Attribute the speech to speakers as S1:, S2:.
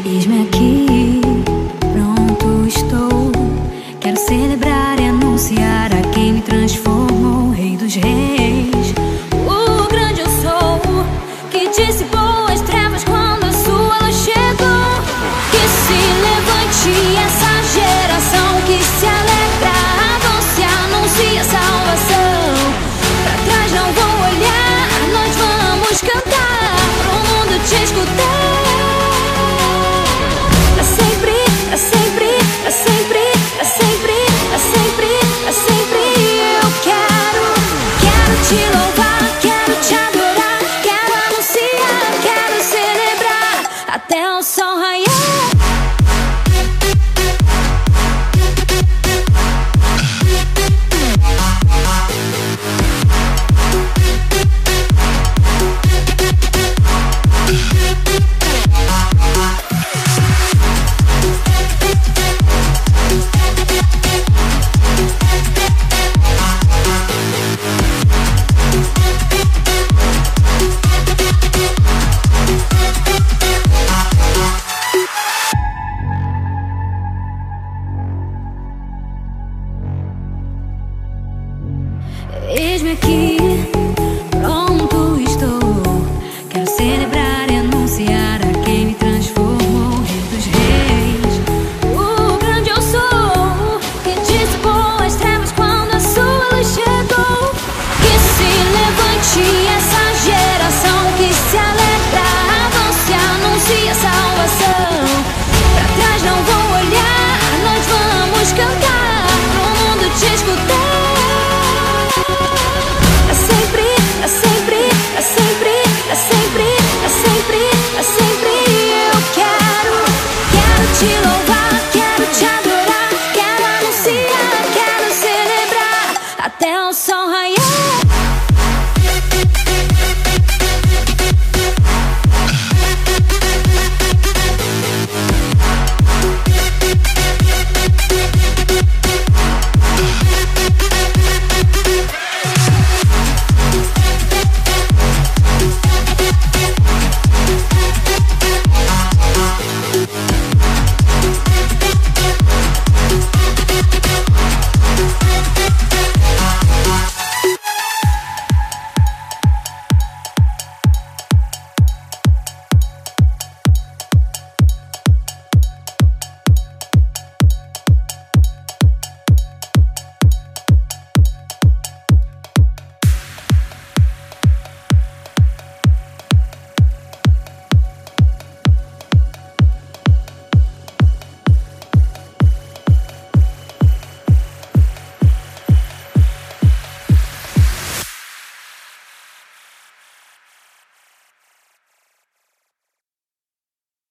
S1: Eis-me aqui, pronto estou. Quero celebrar e anunciar a quem me transformou, Rei dos Reis. O grande eu sou, que dissipou as trevas quando a sua luz chegou. Que se levante essa geração que se alegra, avança, anuncia salvação. Pra trás não vou olhar, nós vamos cantar pro mundo te escutar. Pra sempre, pra sempre, pra sempre, pra sempre, pra sempre, pra sempre eu quero te louvar, quero te adorar, quero anunciar, quero celebrar até o sol raiar.